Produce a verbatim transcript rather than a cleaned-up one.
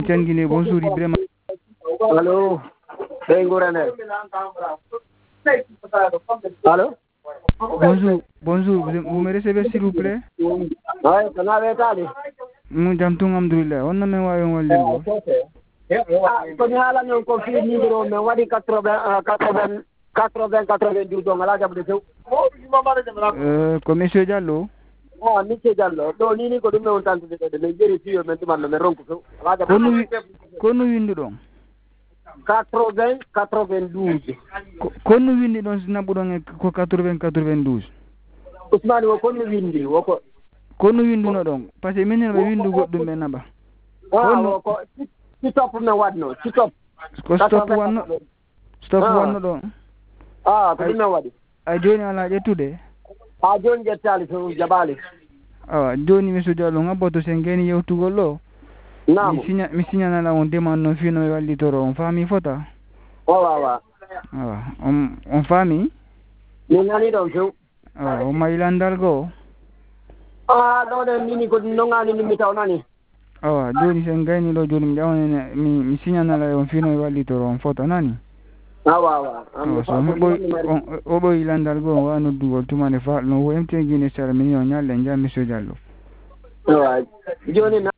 Tiangine, bonjour Ibrahima. Allô, c'est Ngourane. Allô? Bonjour, bonjour, vous, vous me recevez s'il vous plaît? Oui, ça n'avait pas dit. Nous jam tung alhamdulillah. On a même wayon walilgo. Ko nyala non ko fi numéro mais wadi quatre-vingts quatre-vingts quatre-vingts quatre-vingt-douze donc la jabde sew. Euh, ko monsieur Diallo. Ah, monsieur Diallo. Do ni ni ko dum non tante de de vérifier mais man me ronko sew. La jabde. Kono wi kono windu don. quatre-vingts quatre-vingt-douze. Kono windi don sinabu don ko quatre-vingts quatre-vingt-douze. Ousmane wo kono windi wo ko kono windu no don parce que minen be windu goddum be naba. Ah, ko si top na wadno si top. Ko stop wanno stop wanno don. Ah, ko dum wadi. Ay joni ala jetude. Ah, joni jettali so jabali. Ah, joni monsieur Diallo ngaboto sen geni yewtugol lo. Naam. Mi signa mi signala la on demande non fino e wallitoro on fami fota. Oh wa wa. Ah, on on fami? Ni ngani do so. Ah, o mailandal go. Ah, do de ni ko no ngani ni mi tawnani. Ah, joni sen gani lo joni mi jawne mi mi signala la on fino e wallitoro on fota nani? Ah wa wa. Ah, so mo boy o boy landal go wa no duwol tumane fa no wo emte gine sar mi nyalle njam monsieur Diallo. Right. Joni